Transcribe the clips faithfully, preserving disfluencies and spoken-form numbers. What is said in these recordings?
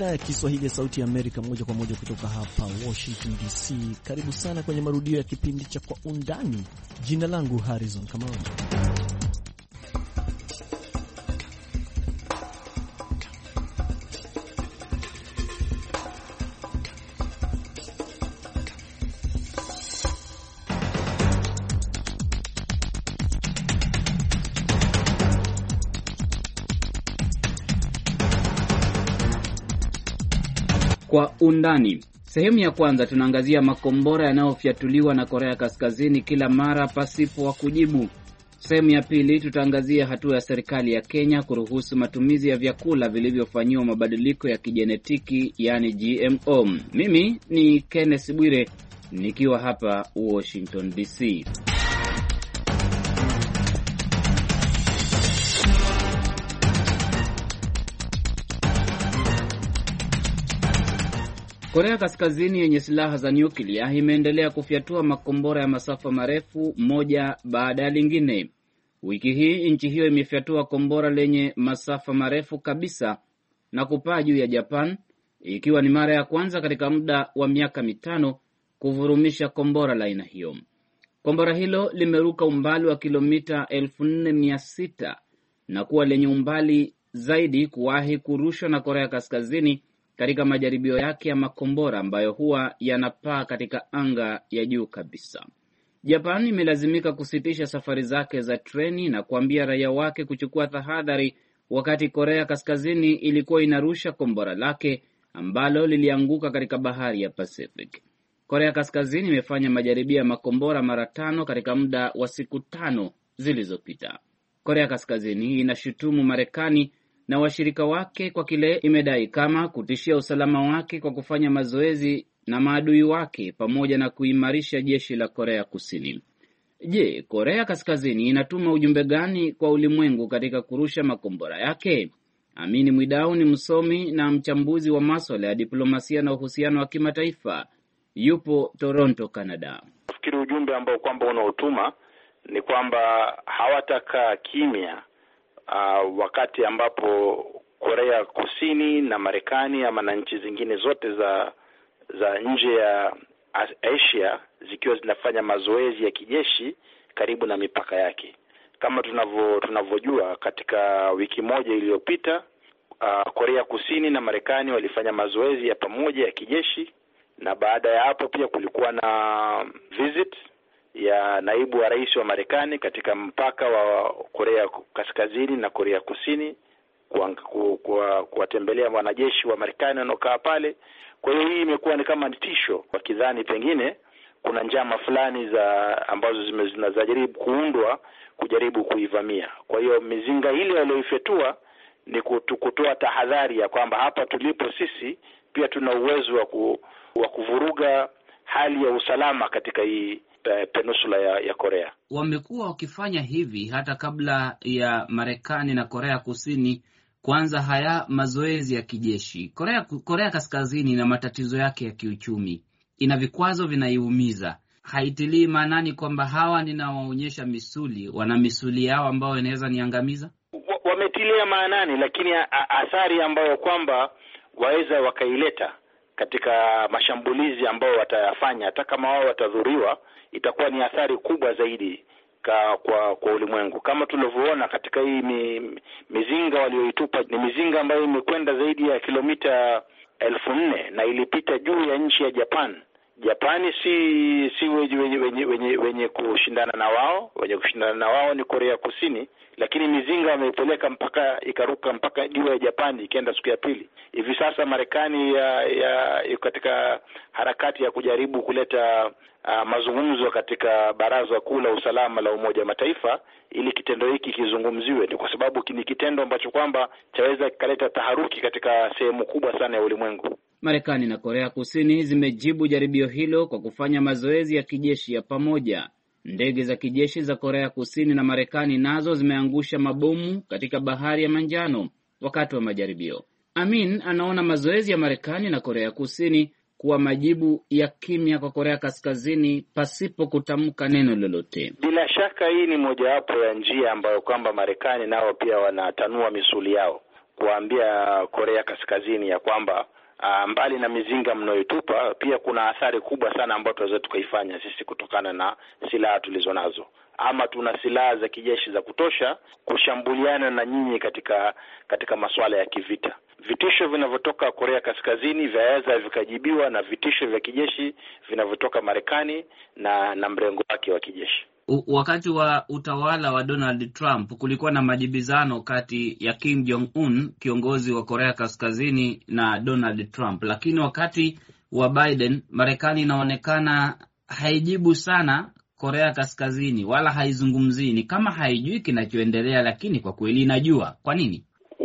idhaa ya Kiswahili ya Sauti ya Amerika, moja kwa moja kutoka hapa Washington D C. Karibu sana kwenye marudio ya kipindi cha Kwa Undani. Jina langu Harrison Kamau. Kwa undani. Sehemu ya kwanza tunaangazia makombora yanayofyatuliwa na Korea Kaskazini kila mara pasipo wa kujibu. Sehemu ya pili tutaangazia hatua ya serikali ya Kenya kuruhusu matumizi ya vyakula vilivyofanyiwa mabadiliko ya kijenetiki, yani G M O. Mimi ni Kenneth Bwire nikiwa hapa Washington D C. Korea Kaskazini yenye silaha za nyuklia imeendelea kufyatua makombora ya masafa marefu moja baada ya lingine. Wiki hii nchi hiyo imefyatua kombora lenye masafa marefu kabisa na kupaa juu ya Japan, ikiwa ni mara ya kwanza katika muda wa miaka mitano kuvurumisha kombora la aina hiyo. Kombora hilo limeruka umbali wa kilomita elfu nne mia sita na kuwa lenye umbali zaidi kuwahi kurushwa na Korea Kaskazini katika majaribio yake ya makombora ambayo huwa yanapaa katika anga ya juu kabisa. Japan imelazimika kusitisha safari zake za treni na kuambia raia wake kuchukua tahadhari wakati Korea Kaskazini ilikuwa inarusha kombora lake ambalo lilianguka katika bahari ya Pacific. Korea Kaskazini imefanya majaribio ya makombora mara tano katika muda wa siku tano zilizopita. Korea Kaskazini inashutumu Marekani na washirika wake kwa kile imedai kama kutishia usalama wake kwa kufanya mazoezi na maadui wake pamoja na kuimarisha jeshi la Korea Kusini. Je, Korea Kaskazini inatuma ujumbe gani kwa ulimwengu katika kurusha makombora yake? Amini Mwidau ni msomi na mchambuzi wa masuala ya diplomasia na uhusiano wa kimataifa. Yupo Toronto, Canada. Nafikiri ujumbe ambao kwamba unaotuma ni kwamba hawataka kimya Uh, wakati ambapo Korea Kusini na Marekani ama na nchi zingine zote za za nje ya Asia zikiwa zinafanya mazoezi ya kijeshi karibu na mipaka yake. Kama tunavyo tunavyojua, katika wiki moja iliyopita uh, Korea Kusini na Marekani walifanya mazoezi ya pamoja ya kijeshi, na baada ya hapo pia kulikuwa na visit ya naibu wa rais wa Marekani katika mpaka wa Korea Kaskazini na Korea Kusini kuwatembelea wanajeshi wa Marekani wanaokaa pale. Kwa hiyo hii imekuwa ni kama tisho, wakidhani pengine kuna njama fulani za ambazo zinajaribu kuundwa kujaribu kuivamia. Kwa hiyo mizinga ile walioifetua ni kutoa tahadhari ya kwamba hapa tulipo sisi pia tuna uwezo wa ku, wa kuvuruga hali ya usalama katika hii peninsula ya, ya Korea. Wamekuwa wakifanya hivi hata kabla ya Marekani na Korea Kusini kwanza haya mazoezi ya kijeshi. Korea Korea Kaskazini na matatizo yake ya kiuchumi, ina vikwazo vinaiumiza. Haitilii maanani kwamba hawa ninawaonyesha misuli, wana misuli yao ambao inaweza niangamiza. Wametilia maanani, lakini athari ambayo kwamba waweza wakaileta katika mashambulizi ambayo watayafanya, hata kama wao watadhuriwa, itakuwa ni athari kubwa zaidi ka, kwa kwa ulimwengu. Kama tulivyoona katika hii mi, mizinga walioitupa, ni mizinga ambayo imekwenda zaidi ya kilomita elfu nne na ilipita juu ya nchi ya Japan. Japani si si wenye, wenye, wenye, wenye kushindana na wao, wenye kushindana na wao ni Korea Kusini, lakini mizinga wameipeleka mpaka ikaruka mpaka juu ya Japani, ikaenda siku ya pili. Hivi sasa Marekani ya, ya katika harakati ya kujaribu kuleta uh, mazungumzo katika Baraza Kuu la Usalama la Umoja wa Mataifa ili kitendo hiki kizungumziwe, ni kwa sababu ni kitendo ambacho kwamba chaweza kikaleta taharuki katika sehemu kubwa sana ya ulimwengu. Marekani na Korea Kusini zimejibu jaribio hilo kwa kufanya mazoezi ya kijeshi ya pamoja. Ndege za kijeshi za Korea Kusini na Marekani nazo zimeangusha mabomu katika bahari ya Manjano wakati wa majaribio. Amin anaona mazoezi ya Marekani na Korea Kusini kuwa majibu ya kimya kwa Korea Kaskazini pasipo kutamka neno lolote. Bila shaka hii ni mojawapo ya njia ambayo kwamba Marekani nao pia wanatanua misuli yao kuambia Korea Kaskazini ya kwamba uh, mbali na mizinga mnayotupa, pia kuna athari kubwa sana ambayo tunaweza tukaifanya sisi kutokana na silaha tulizonazo, ama tuna silaha za kijeshi za kutosha kushambuliana na nyinyi katika katika masuala ya kivita. Vitisho vinavyotoka Korea Kaskazini vyaweza vikajibiwa na vitisho vya kijeshi vinavyotoka Marekani na na mrengo wake wa kijeshi. Wakati wa utawala wa Donald Trump kulikuwa na majibizano kati ya Kim Jong Un, kiongozi wa Korea Kaskazini, na Donald Trump, lakini wakati wa Biden Marekani inaonekana haijibu sana Korea Kaskazini wala haizungumzii, ni kama haijui kinachoendelea, lakini kwa kweli inajua. Kwa nini?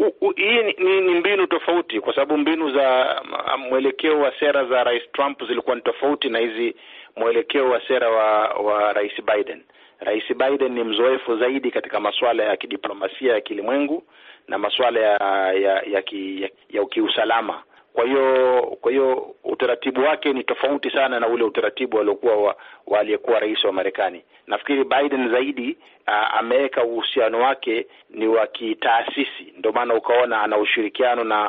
Hii ni, ni, ni mbinu tofauti, kwa sababu mbinu za mwelekeo wa sera za Rais Trump zilikuwa ni tofauti na hizi mwelekeo wa sera wa wa Rais Biden. Rais Biden ni mzoefu zaidi katika masuala ya kidiplomasia ya kilimwengu na masuala ya ya ya, ki, ya, ya kiusalama. Kwa hiyo kwa hiyo utaratibu wake ni tofauti sana na ule utaratibu aliokuwa wa, wa aliyekuwa rais wa Marekani. Nafikiri Biden zaidi uh, ameweka uhusiano wake ni wa kitaasisi, ndio maana ukaona ana ushirikiano na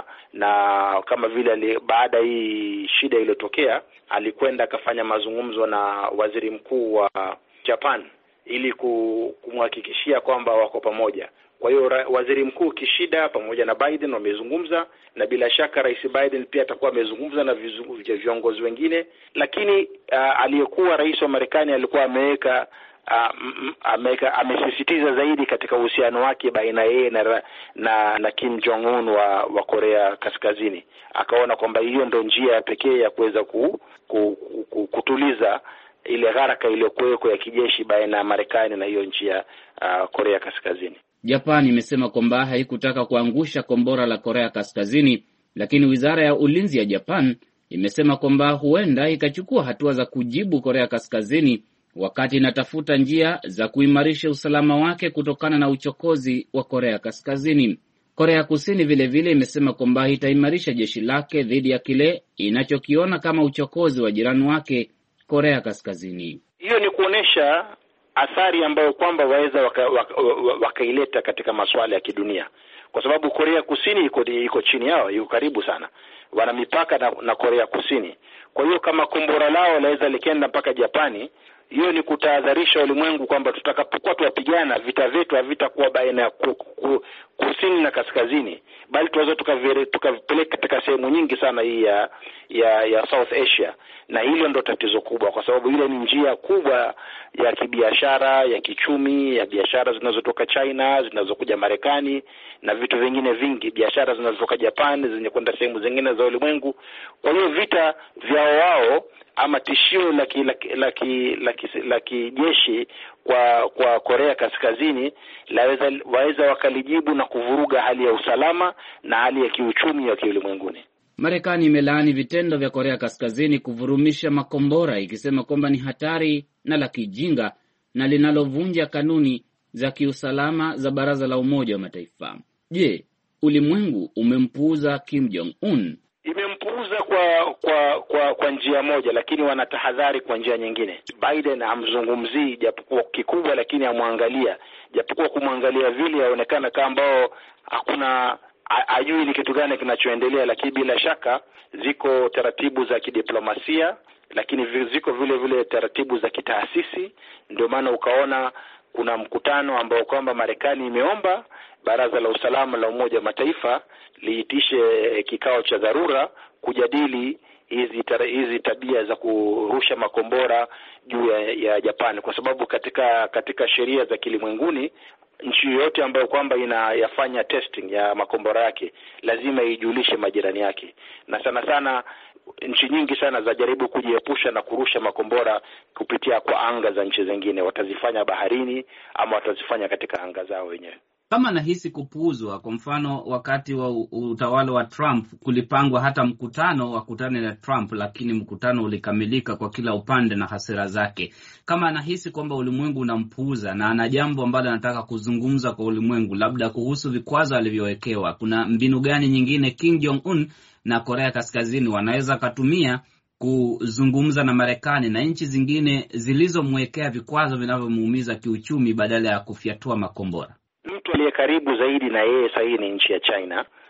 na kama vile baada hii shida iliyotokea alikwenda akafanya mazungumzo na waziri mkuu wa Japan ili kumhakikishia kwamba wako pamoja. Kwa hiyo waziri mkuu Kishida pamoja na Biden wamezungumza, na bila shaka Rais Biden pia atakuwa amezungumza na viongozi wengine, lakini uh, aliyekuwa rais wa Marekani alikuwa ameweka uh, ameweka amesisitiza zaidi katika uhusiano wake baina yeye na, na na Kim Jong Un wa wa Korea Kaskazini. Akaona kwamba hiyo ndio njia pekee ya kuweza ku, ku, ku, kutuliza ile gharaka iliyokuweko ya kijeshi baina ya Marekani na hiyo nchi ya uh, Korea Kaskazini. Japan imesema kwamba haikutaka kuangusha kombora la Korea Kaskazini, lakini Wizara ya Ulinzi ya Japan imesema kwamba huenda ikachukua hatua za kujibu Korea Kaskazini wakati inatafuta njia za kuimarisha usalama wake kutokana na uchokozi wa Korea Kaskazini. Korea Kusini vile vile imesema kwamba itaimarisha jeshi lake dhidi ya kile inachokiona kama uchokozi wa jirani wake Korea Kaskazini. Hiyo ni kuonesha athari ambayo kwamba waweza wakaileta waka, waka katika masuala ya kidunia, kwa sababu Korea Kusini iko iko chini yao, iko karibu sana, wana mipaka na, na Korea Kusini. Kwa hiyo kama kombora lao laweza likenda mpaka Japani, hiyo ni kutahadharisha ulimwengu kwamba tutakapokuwa tuwapigana, vita vyetu havitakuwa baina ya ku, ku, kusini na kaskazini, bali tunaweza tukavipeleka katika sehemu nyingi sana hii ya, ya ya South Asia, na hilo ndo tatizo kubwa, kwa sababu ile ni njia kubwa ya kibiashara, ya kichumi, ya biashara zinazotoka China zinazokuja Marekani na vitu vingine vingi, biashara zinazotoka Japan zenye kwenda sehemu zingine za ulimwengu. Kwa hiyo vita vyao wao ama tishio la ki, la la la la kijeshi kwa kwa Korea Kaskazini laweza waweza wakalijibu na kuvuruga hali ya usalama na hali ya kiuchumi ya kiulimwenguni. Marekani imelaani vitendo vya Korea Kaskazini kuvurumisha makombora, ikisema kwamba ni hatari na la kijinga na linalovunja kanuni za kiusalama za Baraza la Umoja wa Mataifa. Je, ulimwengu umempuuza Kim Jong Un? Imempuuza kwa kwa kwa kwa njia moja, lakini wanatahadhari kwa njia nyingine. Biden hamzungumzii japokuwa kikubwa, lakini amwangalia, japokuwa kumwangalia vile yaonekana kama ambao hakuna ajui ni kitu gani kinachoendelea, lakini bila shaka ziko taratibu za kidiplomasia, lakini ziko vile vile taratibu za kitaasisi. Ndio maana ukaona kuna mkutano ambao kwamba Marekani imeomba Baraza la Usalama la Umoja wa Mataifa liitishe kikao cha dharura kujadili hizi hizi tabia za kurusha makombora juu ya, ya Japan, kwa sababu katika katika sheria za kilimwenguni nchi yote ambayo kwamba inayafanya testing ya makombora yake lazima ijulishe majirani yake, na sana sana nchi nyingi sana za jaribu kujiepusha na kurusha makombora kupitia kwa anga za nchi zingine, watazifanya baharini ama watazifanya katika anga zao wenyewe. Kama nahisi kupuuzwa, kwa mfano wakati wa utawala wa Trump kulipangwa hata mkutano wa kutane na Trump, lakini mkutano ulikamilika kwa kila upande na hasira zake. Kama nahisi kwamba ulimwengu unampuuza na ana jambo ambalo anataka kuzungumza kwa ulimwengu, labda kuhusu vikwazo alivyowekewa, kuna mbinu gani nyingine Kim Jong Un na Korea Kaskazini wanaweza katumia kuzungumza na Marekani na nchi zingine zilizomwekea vikwazo vinavyomuumiza kiuchumi badala ya kufyatua makombora? Mtu aliye karibu zaidi na yeye sasa ni nchi ya China,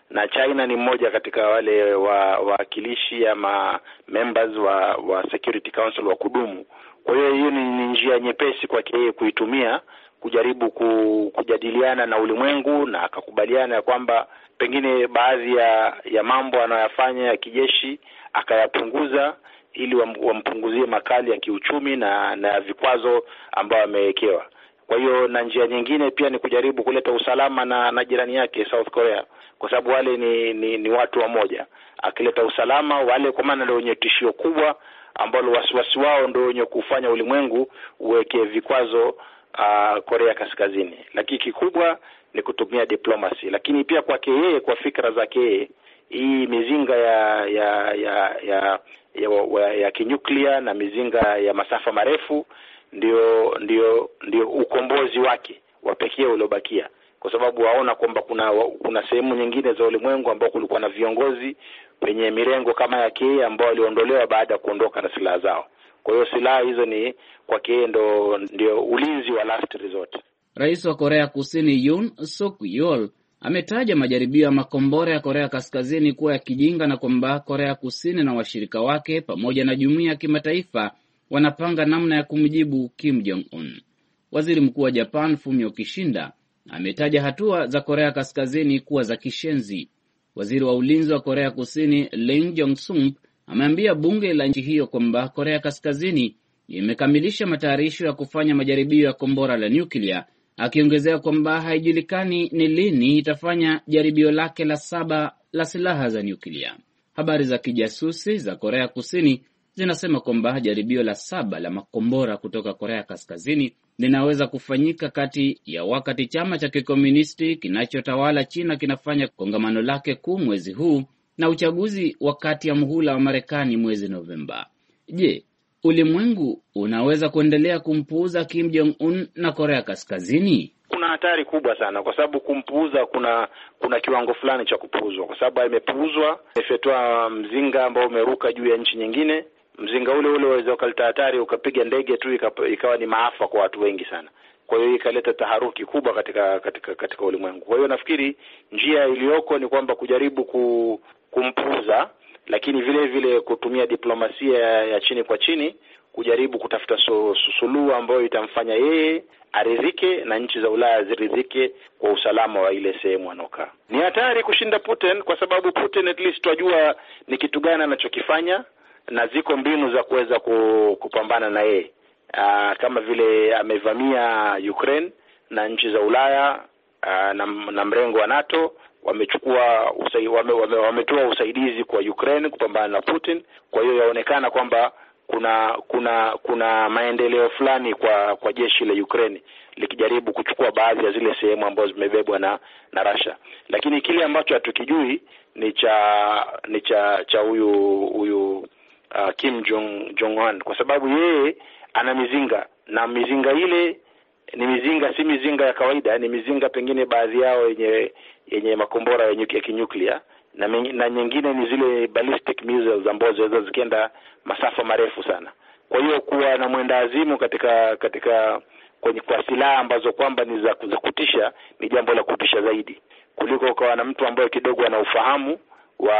na China ni mmoja katika wale wawakilishi ama members wa wa Security Council wa kudumu. Kwa hiyo hiyo ni njia nyepesi kwake yeye kuitumia kujaribu kujadiliana na ulimwengu, na akakubaliana kwamba pengine baadhi ya ya mambo anayoyafanya ya kijeshi akayapunguza ili wampunguzie makali ya kiuchumi na na vikwazo ambayo amewekewa. Kwa hiyo na njia nyingine pia ni kujaribu kuleta usalama na, na jirani yake South Korea, kwa sababu wale ni, ni ni watu wa moja. Akileta usalama wale, kwa maana ndio wenye tishio kubwa ambalo wasiwasi wao ndio wenye kufanya ulimwengu uweke vikwazo uh, Korea Kaskazini. Lakini kikubwa ni kutumia diplomacy. Lakini pia kwake yeye, kwa fikra zake yeye, hii mizinga ya ya ya ya ya, ya, ya kinyuklia na mizinga ya masafa marefu ndio ndio ndio ukombozi wake wa pekee uliobakia, kwa sababu waona kwamba kuna kuna sehemu nyingine za ulimwengu ambao kulikuwa na viongozi wenye mirengo kama yake ambao waliondolewa baada ya kuondoka na silaha zao. Kwa hiyo silaha hizo ni kwake ndo ndio ulinzi wa last resort. Rais wa Korea Kusini Yoon Suk Yeol ametaja majaribio ya makombora ya Korea Kaskazini kuwa ya kijinga na kwamba Korea Kusini na washirika wake pamoja na jumuiya ya kimataifa wanapanga namna ya kumjibu Kim Jong-un. Waziri Mkuu wa Japan Fumio Kishida ametaja hatua za Korea Kaskazini kuwa za kishenzi. Waziri wa ulinzi wa Korea Kusini Lee Jong-sung ameambia bunge la nchi hiyo kwamba Korea Kaskazini imekamilisha matayarisho ya kufanya majaribio ya kombora la nyuklia, akiongezea kwamba haijulikani ni lini itafanya jaribio lake la saba la silaha za nyuklia. Habari za kijasusi za Korea Kusini zinasema kwamba jaribio la saba la makombora kutoka Korea Kaskazini linaweza kufanyika kati ya wakati chama cha kikomunisti kinachotawala China kinafanya kongamano lake kuu mwezi huu na uchaguzi wakati ya muhula wa Marekani mwezi Novemba. Je, ulimwengu unaweza kuendelea kumpuuza Kim Jong-un na Korea Kaskazini? Kuna hatari kubwa sana, kwa sababu kumpuuza kuna kuna kiwango fulani cha kupuuzwa, kwa sababu imepuuzwa, imefetwa mzinga ambao umeruka juu ya nchi nyingine. Mzinga ule ule waweza ukaleta hatari, ukapiga ndege tu ikawa ni maafa kwa watu wengi sana. Kwa hiyo ikaleta taharuki kubwa katika katika katika ulimwengu. Kwa hiyo nafikiri njia iliyoko ni kwamba kujaribu ku, kumpuuza, lakini vile vile kutumia diplomasia ya chini kwa chini kujaribu kutafuta suluhu ambayo itamfanya yeye aridhike na nchi za Ulaya ziridhike kwa usalama wa ile sehemu anokaa. Ni hatari kushinda Putin, kwa sababu Putin at least tunajua ni kitu gani anachokifanya na ziko mbinu za kuweza kupambana na yeye. Aa, kama vile amevamia Ukraine na nchi za Ulaya aa, na, na mrengo wa NATO wamechukua usai, wame, wame, wametoa usaidizi kwa Ukraine kupambana na Putin. Kwa hiyo yaonekana kwamba kuna kuna kuna maendeleo fulani kwa kwa jeshi la Ukraine likijaribu kuchukua baadhi ya zile sehemu ambazo zimebebwa na na Russia. Lakini kile ambacho hatukijui ni cha ni cha cha huyu huyu uh, Kim Jong Jong-un, kwa sababu yeye ana mizinga, na mizinga ile ni mizinga si mizinga ya kawaida, ni mizinga pengine baadhi yao yenye yenye makombora ya kinyuklia na, na nyingine ni zile ballistic missiles ambazo zinaweza zikienda masafa marefu sana. Kwa hiyo kuwa na mwenda azimu katika katika kwenye kwa silaha ambazo kwamba ni za kutisha ni jambo la kutisha zaidi kuliko ukawa na mtu ambaye kidogo ana ufahamu wa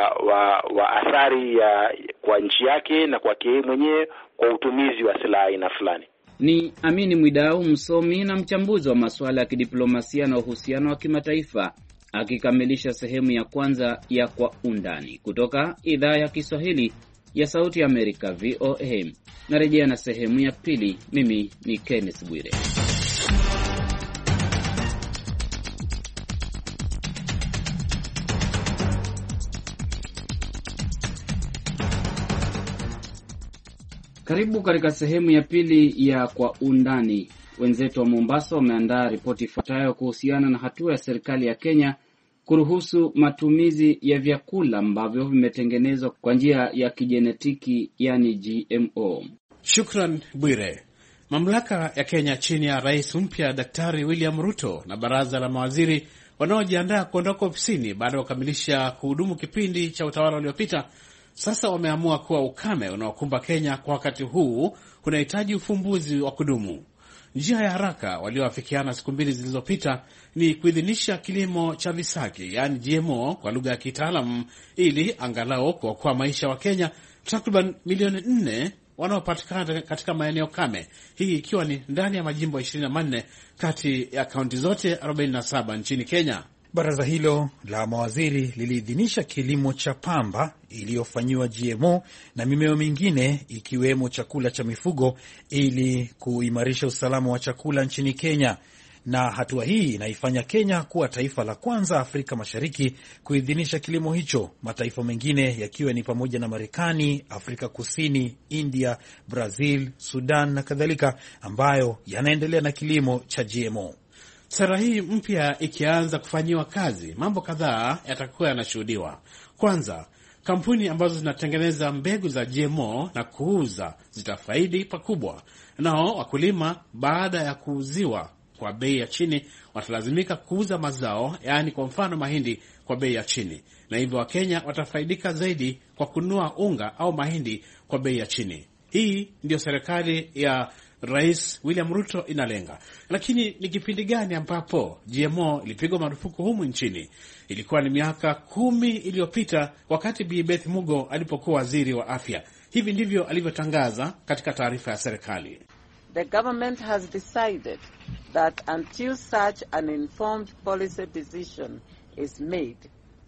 wa wa athari ya kwa nchi yake na kwa yeye mwenyewe kwa utumizi wa silaha aina fulani. Ni Amini Mwidau, msomi na mchambuzi wa masuala ya kidiplomasia na uhusiano wa kimataifa, akikamilisha sehemu ya kwanza ya Kwa Undani kutoka idhaa ya Kiswahili ya Sauti ya Amerika V O A. Narejea na sehemu ya pili. Mimi ni Kenneth Bwire. Karibu katika sehemu ya pili ya Kwa Undani. Wenzetu wa Mombasa wameandaa ripoti ifuatayo kuhusiana na hatua ya serikali ya Kenya kuruhusu matumizi ya vyakula ambavyo vimetengenezwa kwa njia ya kijenetiki, yani G M O. Shukran Bwire. Mamlaka ya Kenya chini ya rais mpya Daktari William Ruto na baraza la mawaziri wanaojiandaa kuondoka ofisini baada ya kukamilisha kuhudumu kipindi cha utawala uliopita, sasa wameamua kuwa ukame unaokumba Kenya kwa wakati huu unahitaji ufumbuzi wa kudumu. Njia ya haraka walioafikiana siku mbili zilizopita ni kuidhinisha kilimo cha visaki, yaani G M O kwa lugha ya kitaalamu, ili angalau kuokoa maisha wa Kenya takriban milioni nne wanaopatikana katika maeneo kame, hii ikiwa ni ndani ya majimbo ishirini na manne kati ya kaunti zote arobaini na saba nchini Kenya. Baraza hilo la mawaziri liliidhinisha kilimo cha pamba iliyofanyiwa G M O na mimea mingine ikiwemo chakula cha mifugo ili kuimarisha usalama wa chakula nchini Kenya. Na hatua hii inaifanya Kenya kuwa taifa la kwanza Afrika Mashariki kuidhinisha kilimo hicho, mataifa mengine yakiwa ni pamoja na Marekani, Afrika Kusini, India, Brazil, Sudan na kadhalika, ambayo yanaendelea na kilimo cha G M O. Sera hii mpya ikianza kufanyiwa kazi, mambo kadhaa yatakuwa yanashuhudiwa. Kwanza, kampuni ambazo zinatengeneza mbegu za G M O na kuuza zitafaidi pakubwa. Nao wakulima baada ya kuuziwa kwa bei ya chini watalazimika kuuza mazao, yaani kwa mfano mahindi, kwa bei ya chini. Na hivyo Wakenya watafaidika zaidi kwa kununua unga au mahindi kwa bei ya chini. Hii ndio serikali ya Rais William Ruto inalenga. Lakini ni kipindi gani ambapo G M O ilipigwa marufuku humu nchini? Ilikuwa ni miaka kumi iliyopita wakati Bi Beth Mugo alipokuwa waziri wa afya. Hivi ndivyo alivyotangaza katika taarifa ya serikali. The government has decided that until such an informed policy decision is made,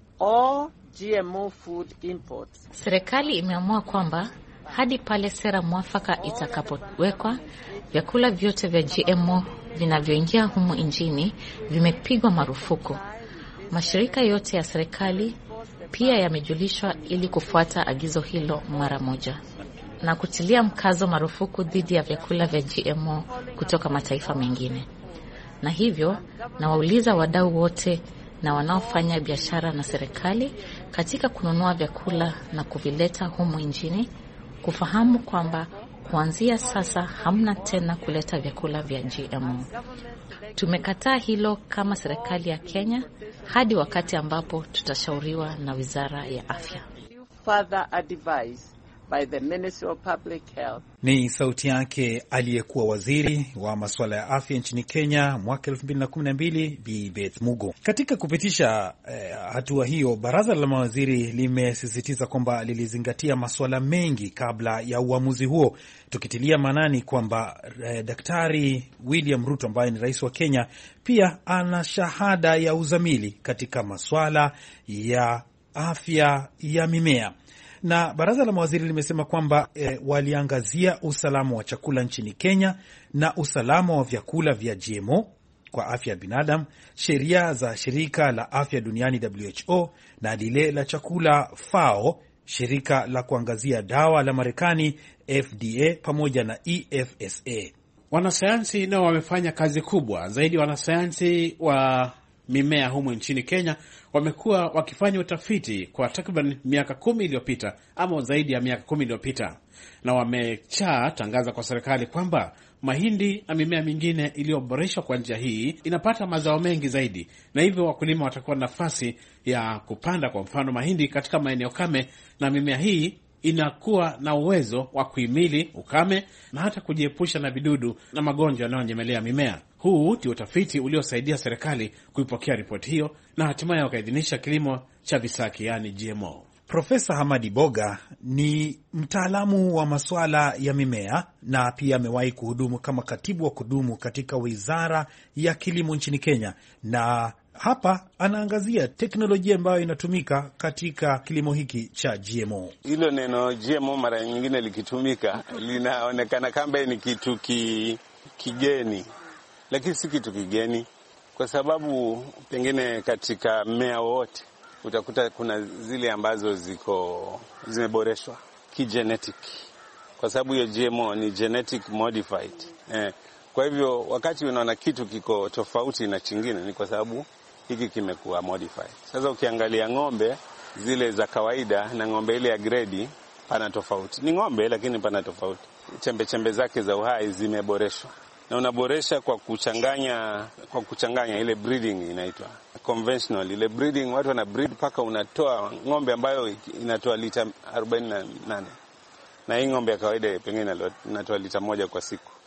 all G M O food imports. Serikali imeamua kwamba hadi pale sera mwafaka itakapowekwa, vyakula vyote vya G M O vinavyoingia humu nchini vimepigwa marufuku. Mashirika yote ya serikali pia yamejulishwa ili kufuata agizo hilo mara moja na kutilia mkazo marufuku dhidi ya vyakula vya G M O kutoka mataifa mengine. Na hivyo na wauliza wadau wote na wanaofanya biashara na serikali katika kununua vyakula na kuvileta humu nchini kufahamu kwamba kuanzia sasa hamna tena kuleta vyakula vya G M O. Tumekataa hilo kama serikali ya Kenya hadi wakati ambapo tutashauriwa na Wizara ya Afya. Further advice by the Ministry of Public Health. Ni sauti yake aliyekuwa waziri wa masuala ya afya nchini Kenya mwaka elfu mbili na kumi na mbili, Bi Beth Mugo. Katika kupitisha eh, hatua hiyo, baraza la mawaziri limesisitiza kwamba lilizingatia masuala mengi kabla ya uamuzi huo, tukitilia maanani kwamba eh, Daktari William Ruto ambaye ni rais wa Kenya pia ana shahada ya uzamili katika masuala ya afya ya mimea. Na baraza la mawaziri limesema kwamba e, waliangazia usalama wa chakula nchini Kenya na usalama wa vyakula vya G M O kwa afya ya binadamu, sheria za shirika la afya duniani W H O na lile la chakula F A O, shirika la kuangazia dawa la Marekani F D A pamoja na E F S A. Wanasayansi nao wamefanya kazi kubwa zaidi. Wanasayansi wa mimea humu nchini Kenya wamekuwa wakifanya utafiti kwa takriban miaka kumi iliyopita ama zaidi ya miaka kumi iliyopita, na wamecha tangaza kwa serikali kwamba mahindi na mimea mingine iliyoboreshwa kwa njia hii inapata mazao mengi zaidi, na hivyo wakulima watakuwa na nafasi ya kupanda kwa mfano mahindi katika maeneo kame, na mimea hii inakuwa na uwezo wa kuhimili ukame na hata kujiepusha na vidudu na magonjwa yanayonyemelea mimea. Huu ndio utafiti uliosaidia serikali kuipokea ripoti hiyo na hatimaye wakaidhinisha kilimo cha visaki, yani G M O. Profesa Hamadi Boga ni mtaalamu wa masuala ya mimea na pia amewahi kuhudumu kama katibu wa kudumu katika Wizara ya Kilimo nchini Kenya, na hapa anaangazia teknolojia ambayo inatumika katika kilimo hiki cha G M O. Hilo neno G M O mara nyingine likitumika linaonekana kama ni kitu ki, kigeni, lakini si kitu kigeni, kwa sababu pengine katika mmea wote utakuta kuna zile ambazo ziko zimeboreshwa kigenetic, kwa sababu hiyo G M O ni genetic modified. Eh, kwa hivyo wakati unaona kitu kiko tofauti na chingine ni kwa sababu hiki kimekuwa modified. Sasa ukiangalia ng'ombe zile za kawaida na ng'ombe ile ya grade, pana tofauti. Ni ng'ombe lakini pana tofauti. Chembe chembe zake za uhai zimeboreshwa. Na unaboresha kwa kuchanganya kwa kuchanganya ile breeding inaitwa conventional. Ile breeding watu wana breed paka unatoa ng'ombe ambayo inatoa lita arobaini na nane. Na hii ng'ombe ya kawaida pengine inatoa lita moja kwa siku.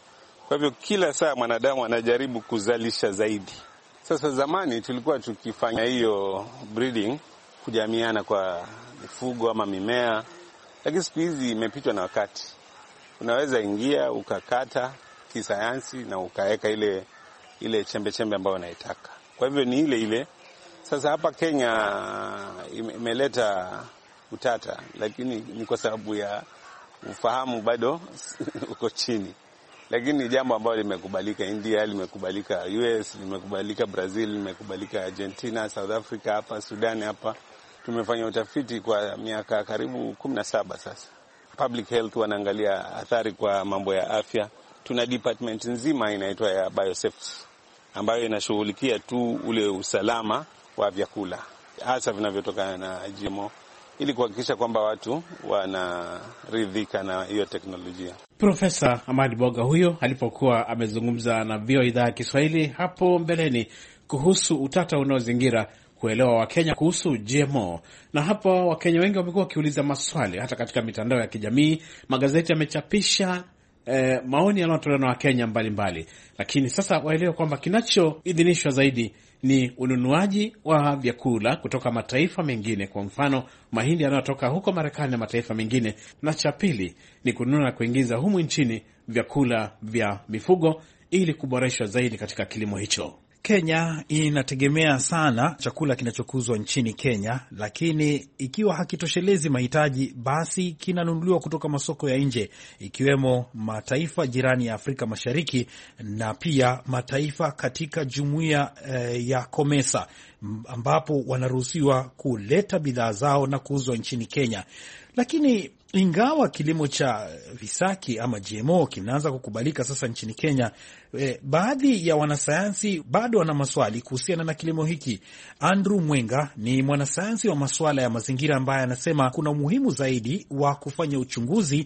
Kwa hivyo kila saa mwanadamu anajaribu kuzalisha zaidi. Sasa zamani tulikuwa tukifanya hiyo breeding, kujamiana kwa mifugo ama mimea, lakini siku hizi imepitwa na wakati. Unaweza ingia ukakata kisayansi na ukaweka ile ile chembe chembe ambayo unaitaka. Kwa hivyo ni ile ile. Sasa hapa Kenya imeleta utata, lakini ni kwa sababu ya ufahamu bado uko chini. Lakini ni jambo ambalo limekubalika. India limekubalika, U S limekubalika, Brazil limekubalika, Argentina, South Africa, hapa Sudan hapa. Tumefanya utafiti kwa miaka karibu kumi na saba sasa. Public health wanaangalia athari kwa mambo ya afya. Tuna department nzima inaitwa ya biosafety ambayo inashughulikia tu ule usalama wa vyakula hasa vinavyotokana na G M O ili kuhakikisha kwamba watu wanaridhika na hiyo teknolojia. Profesa Ahmad Boga huyo alipokuwa amezungumza na V O A idhaa ya Kiswahili hapo mbeleni kuhusu utata unaozingira kuelewa Wakenya kuhusu G M O. Na hapo Wakenya wengi wamekuwa wakiuliza maswali hata katika mitandao ya kijamii. Magazeti yamechapisha eh, maoni yanayotolewa na Wakenya mbalimbali. Lakini sasa waelewe kwamba kinachoidhinishwa zaidi ni ununuaji wa vyakula kutoka mataifa mengine, kwa mfano mahindi yanayotoka huko Marekani na mataifa mengine, na cha pili ni kununua na kuingiza humu nchini vyakula vya mifugo ili kuboreshwa zaidi katika kilimo hicho. Kenya inategemea sana chakula kinachokuzwa nchini Kenya, lakini ikiwa hakitoshelezi mahitaji, basi kinanunuliwa kutoka masoko ya nje, ikiwemo mataifa jirani ya Afrika Mashariki na pia mataifa katika jumuiya eh, ya COMESA, ambapo wanaruhusiwa kuleta bidhaa zao na kuuzwa nchini Kenya. Lakini ingawa kilimo cha visaki ama G M O kinaanza kukubalika sasa nchini Kenya, eh, baadhi ya wanasayansi bado wana maswali kuhusiana na kilimo hiki. Andrew Mwenga ni mwanasayansi wa masuala ya mazingira ambaye anasema kuna umuhimu zaidi wa kufanya uchunguzi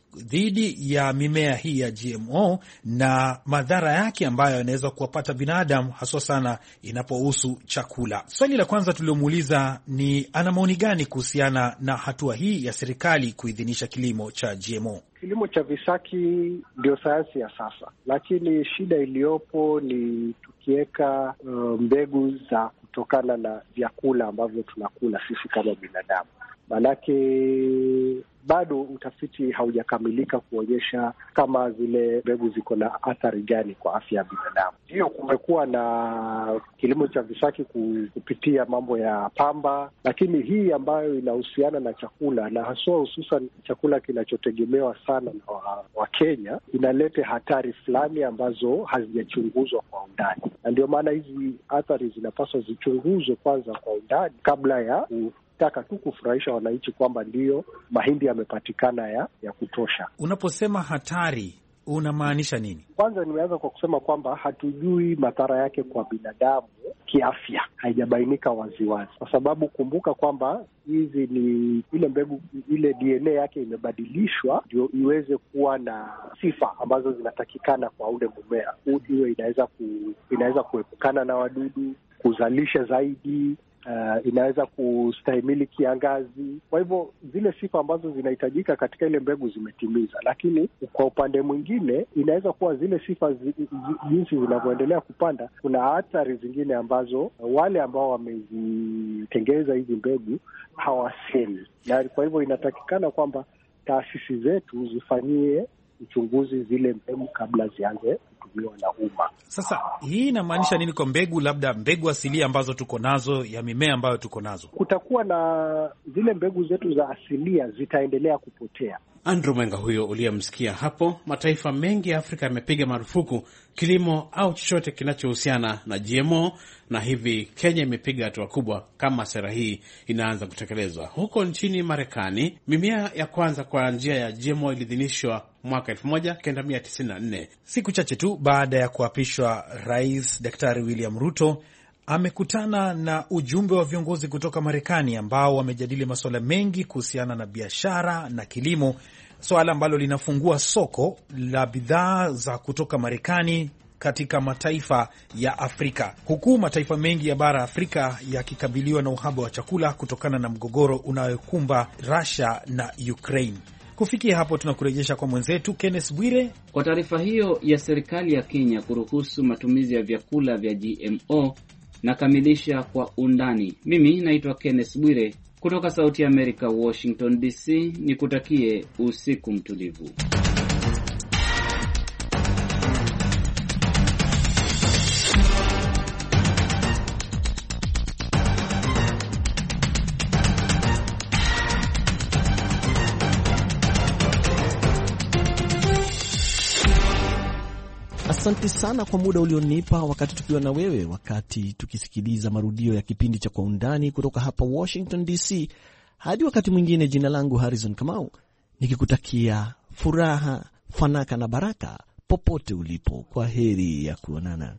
dhidi ya mimea hii ya G M O na madhara yake ambayo yanaweza kuwapata binadamu, haswa sana inapohusu chakula. Swali la kwanza tuliomuuliza ni ana maoni gani kuhusiana na hatua hii ya serikali kuidhinisha kilimo cha G M O. Kilimo cha visaki ndio sayansi ya sasa, lakini shida iliyopo ni tukiweka uh, mbegu za kutokana na vyakula ambavyo tunakula sisi kama binadamu. Manake bado utafiti haujakamilika kuonyesha kama zile mbegu ziko na athari gani kwa afya ya binadamu. Hiyo kumekuwa na kilimo cha visaki kupitia mambo ya pamba, lakini hii ambayo inahusiana na chakula na haswa hususan chakula kinachotegemewa sana na wa, wa Kenya, inaleta hatari fulani ambazo hazijachunguzwa kwa undani. Na ndio maana hizi athari zinapaswa zichunguzwe kwanza kwa undani kabla ya taka tu kufurahisha wananchi kwamba ndiyo mahindi yamepatikana ya, ya kutosha. Unaposema hatari unamaanisha nini? Kwanza nimeanza kwa kusema kwamba hatujui madhara yake kwa binadamu kiafya, haijabainika waziwazi, kwa sababu kumbuka kwamba hizi ni ile mbegu, ile D N A yake imebadilishwa ndio iweze kuwa na sifa ambazo zinatakikana kwa ule mmea. Hiyo inaweza ku, inaweza kuepukana na wadudu, kuzalisha zaidi, Uh, inaweza kustahimili kiangazi. Kwa hivyo zile sifa ambazo zinahitajika katika ile mbegu zimetimiza, lakini kwa upande mwingine inaweza kuwa zile sifa zi, zi, jinsi zinavyoendelea kupanda, kuna athari zingine ambazo wale ambao wamezitengeza hizi mbegu hawasemi, na kwa hivyo inatakikana kwamba taasisi zetu zifanyie uchunguzi zile mbegu kabla zianze kutumiwa na umma. Sasa hii inamaanisha nini kwa mbegu, labda mbegu asilia ambazo tuko nazo ya mimea ambayo tuko nazo? Kutakuwa na zile mbegu zetu za asilia zitaendelea kupotea. Andrew Mwenga huyo uliyemsikia hapo. Mataifa mengi ya Afrika yamepiga marufuku kilimo au chochote kinachohusiana na G M O, na hivi Kenya imepiga hatua kubwa kama sera hii inaanza kutekelezwa. Huko nchini Marekani, mimea ya kwanza kwa njia ya G M O ilidhinishwa mwaka elfu moja kenda mia tisini na nne. Siku chache tu baada ya kuapishwa, Rais Daktari William Ruto amekutana na ujumbe wa viongozi kutoka Marekani ambao wamejadili masuala mengi kuhusiana na biashara na kilimo, swala ambalo linafungua soko la bidhaa za kutoka Marekani katika mataifa ya Afrika, huku mataifa mengi ya bara Afrika yakikabiliwa na uhaba wa chakula kutokana na mgogoro unayokumba Russia na Ukraine. Kufikia hapo tunakurejesha kwa mwenzetu Kenneth Bwire kwa taarifa hiyo ya serikali ya Kenya kuruhusu matumizi ya vyakula vya G M O. Na kamilisha kwa undani. Mimi naitwa Kenneth Bwire kutoka Sauti ya Amerika, Washington D C. Nikutakie usiku mtulivu. Asante sana kwa muda ulionipa wakati tukiwa na wewe, wakati tukisikiliza marudio ya kipindi cha Kwa Undani kutoka hapa Washington D C. Hadi wakati mwingine, jina langu Harrison Kamau, nikikutakia furaha, fanaka na baraka popote ulipo. Kwa heri ya kuonana.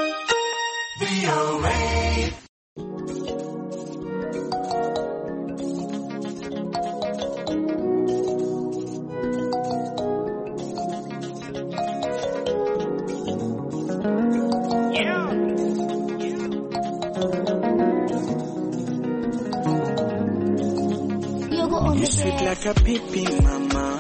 You sweet like a baby mama.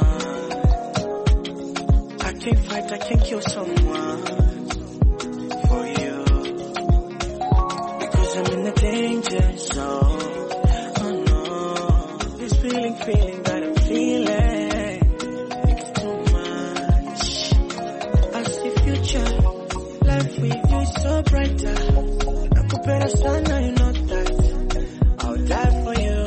I can't fight, I can't kill someone for you, because I'm in a danger zone. Oh no, this feeling, feeling that I'm feeling, it's too much. I see future, life with you is so brighter. Nakupenda sana, you know that. I'll die for you.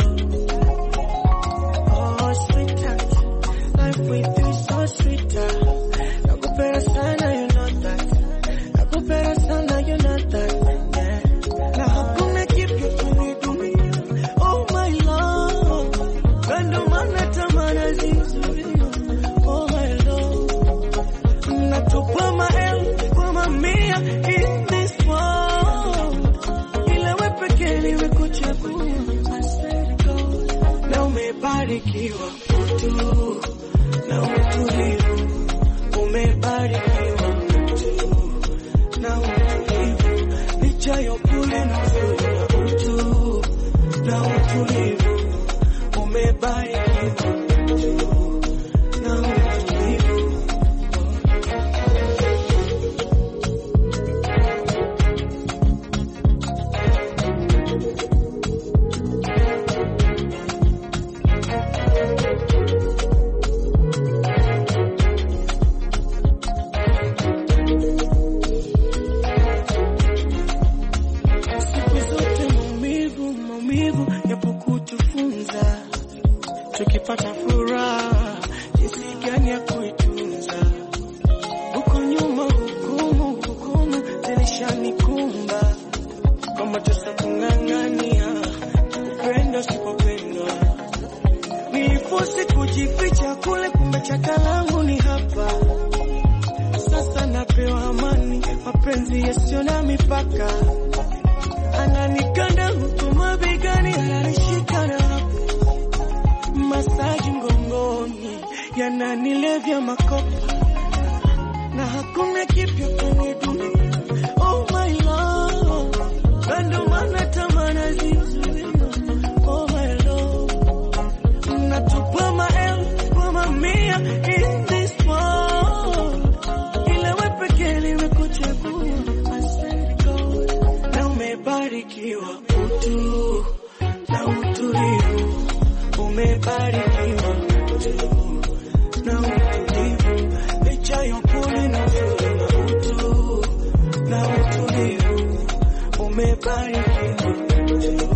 With you so sweeter. Nakupenda sana, you know that. Nakupenda sana, you know that. Yeah. Na hakuna kitu kunidunia. Oh my love. Kando mana tamana zinzurio. Oh my love. Natupa maelfu kwa mamia in this world. Ila we pekee nimekuchagua. I swear to God. Na umebarikiwa mtu. Na utulivu, umebarikiwa mtu. Na utulivu, licha ya upole na uzuri na utu. Na utulivu, umebarikiwa mtu. Na utulivu. Tukipata furaha, jinsi gani ya kuitunza. Huko nyuma hukumu, hukumu zilishanikumba. Kama tusa kung'ang'ania, kupenda usipopendwa. Nilifosi kujificha kule, kumbe chaka langu ni hapa. Sasa napewa amani, mapenzi yasiyo na mipaka. Ananikanda huku mabegani, ananishika na hapa. Masaji ngongoni, yananilevya makopa. Na hakuna kipya kwenye dunia. Oh my love. Kando mana tamana zinzurio. Oh my love. Natupa maelfu kwa mamia in this world. Ila we pekee nimekuchagua. I swear to God. Na umebarikiwa utu. Na utulivu, umebarikiwa mtu. Na utulivu, licha ya upole na uzuri na utu. Na utulivu, umebarikiwa mtu.